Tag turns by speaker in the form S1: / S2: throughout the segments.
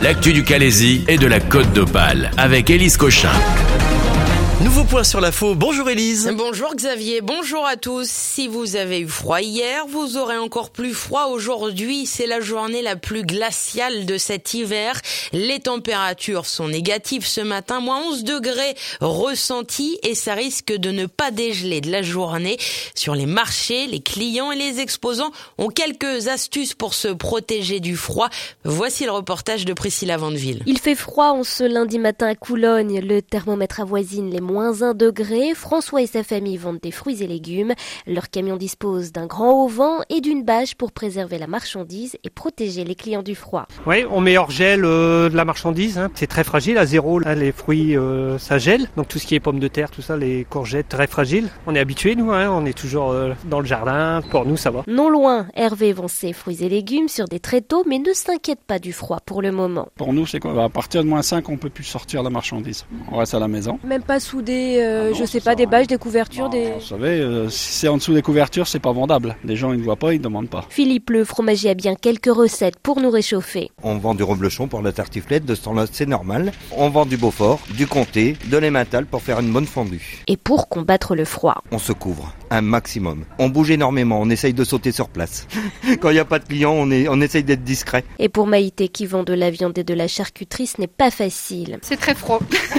S1: l'actu du Calaisis et de la Côte d'Opale avec Élise Cochin.
S2: Nouveau point sur l'info. Bonjour Élise.
S3: Bonjour Xavier, bonjour à tous. Si vous avez eu froid hier, vous aurez encore plus froid aujourd'hui. C'est la journée la plus glaciale de cet hiver. Les températures sont négatives ce matin, moins 11 degrés ressentis et ça risque de ne pas dégeler de la journée. Sur les marchés, les clients et les exposants ont quelques astuces pour se protéger du froid. Voici le reportage de Priscilla Vandeville.
S4: Il fait froid en ce lundi matin à Coulogne. Le thermomètre avoisine les moins 1 degré. François et sa famille vendent des fruits et légumes. Leur camion dispose d'un grand auvent et d'une bâche pour préserver la marchandise et protéger les clients du froid.
S5: Oui, on met hors gel de la marchandise. C'est très fragile, à zéro. Là, les fruits, ça gèle. Donc tout ce qui est pommes de terre, tout ça, les courgettes, très fragiles. On est habitués, nous. On est toujours dans le jardin. Pour nous, ça va.
S4: Non loin, Hervé vend ses fruits et légumes sur des tréteaux, mais ne s'inquiète pas du froid pour le moment.
S6: Pour nous, c'est quoi ? À partir de moins 5, on peut plus sortir la marchandise. On reste à la maison.
S7: Même pas sous des, des bâches, des couvertures,
S6: Vous savez, si c'est en dessous des couvertures, c'est pas vendable. Les gens, ils ne voient pas, ils ne demandent pas.
S4: Philippe le fromager a bien quelques recettes pour nous réchauffer.
S8: On vend du reblochon pour la tartiflette, de ce temps-là, c'est normal. On vend du Beaufort, du Comté, de l'Emmental pour faire une bonne fondue.
S4: Et pour combattre le froid,
S8: on se couvre un maximum. On bouge énormément, on essaye de sauter sur place. Quand il n'y a pas de clients, on essaye d'être discret.
S4: Et pour Maïté qui vend de la viande et de la charcuterie, ce n'est pas facile.
S9: C'est très froid.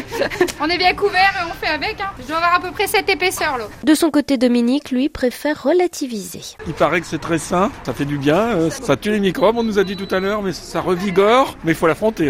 S9: On est bien couvert et on fait avec. Je dois avoir à peu près cette épaisseur là.
S4: De son côté, Dominique, lui, préfère relativiser.
S10: Il paraît que c'est très sain, ça fait du bien, ça tue les microbes, on nous a dit tout à l'heure, mais ça revigore, mais il faut l'affronter.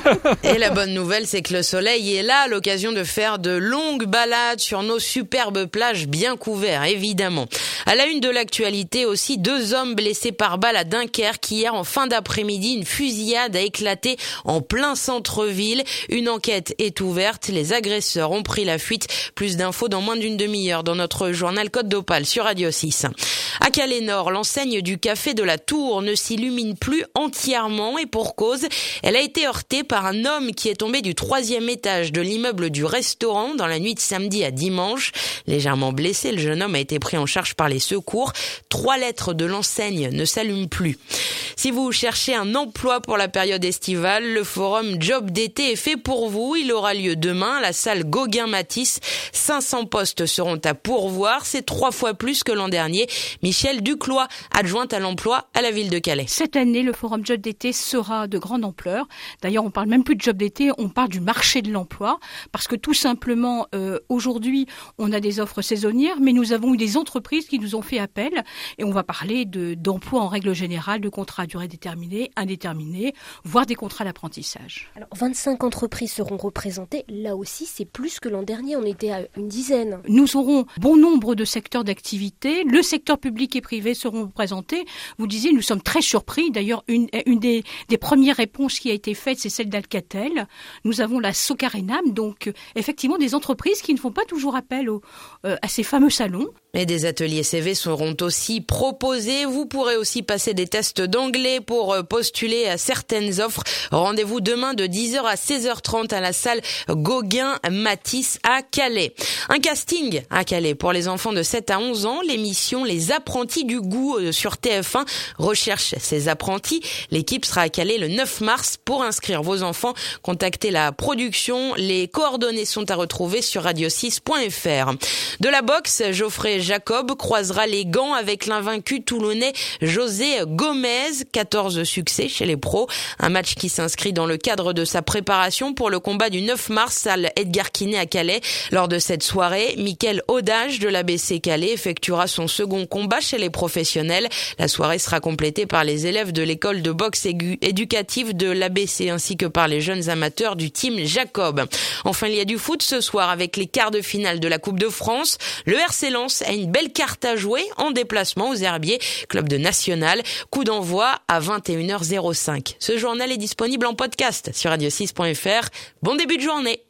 S3: Et la bonne nouvelle, c'est que le soleil est là, à l'occasion de faire de longues balades sur nos superbes plages bien couvertes, évidemment. À la une de l'actualité aussi, 2 hommes blessés par balle à Dunkerque. Hier, en fin d'après-midi, une fusillade a éclaté en plein centre-ville. Une enquête est ouverte. Les agresseurs ont pris la fuite. Plus d'infos dans moins d'une demi-heure dans notre journal Côte d'Opale sur Radio 6. À Calais-Nord, l'enseigne du café de la Tour ne s'illumine plus entièrement et pour cause. Elle a été heurtée par un homme qui est tombé du 3e étage de l'immeuble du restaurant dans la nuit de samedi à dimanche. Légèrement blessé, le jeune homme a été pris en charge par les secours. 3 lettres de l'enseigne ne s'allument plus. Si vous cherchez un emploi pour la période estivale, le forum Job d'été est fait pour vous. Il aura lieu demain à la salle Gauguin-Matisse. 500 postes seront à pourvoir. C'est 3 fois plus que l'an dernier. Michel Duclois, adjointe à l'emploi à la ville de Calais.
S11: Cette année, le forum Job d'été sera de grande ampleur. D'ailleurs, on parle même plus de job d'été, on parle du marché de l'emploi. Parce que tout simplement, aujourd'hui, on a des offres saisonnières, mais nous avons eu des entreprises qui nous ont fait appel. Et on va parler d'emploi en règle générale, de contrats à durée déterminée, indéterminée, voire des contrats d'apprentissage.
S4: Alors, 25 entreprises seront représentées. Là aussi, c'est plus que l'an dernier. On était à une dizaine.
S11: Nous aurons bon nombre de secteurs d'activité. Le secteur public et privé seront représentés. Vous disiez, nous sommes très surpris. D'ailleurs, une des premières réponses qui a été faite, c'est celle d'Alcatel. Nous avons la Socarénam, donc effectivement des entreprises qui ne font pas toujours appel à ces fameux salons.
S3: Et des ateliers CV seront aussi proposés. Vous pourrez aussi passer des tests d'anglais pour postuler à certaines offres. Rendez-vous demain de 10h à 16h30 à la salle Gauguin-Matisse à Calais. Un casting à Calais pour les enfants de 7 à 11 ans. L'émission Les Apprentis du goût sur TF1 recherche ces apprentis. L'équipe sera à Calais le 9 mars. Pour inscrire vos enfants, contactez la production. Les coordonnées sont à retrouver sur radio6.fr. De la boxe, Geoffrey Jacob croisera les gants avec l'invaincu toulonnais José Gomez. 14 succès chez les pros. Un match qui s'inscrit dans le cadre de sa préparation pour le combat du 9 mars, salle Edgar Quinet à Calais. Lors de cette soirée, Mickaël Audage de l'ABC Calais effectuera son second combat chez les professionnels. La soirée sera complétée par les élèves de l'école de boxe éducative de l'ABC ainsi que par les jeunes amateurs du team Jacob. Enfin, il y a du foot ce soir avec les quarts de finale de la Coupe de France. Le RC Lens a une belle carte à jouer en déplacement aux Herbiers, club de National. Coup d'envoi à 21h05. Ce journal est disponible en podcast sur radio6.fr. Bon début de journée.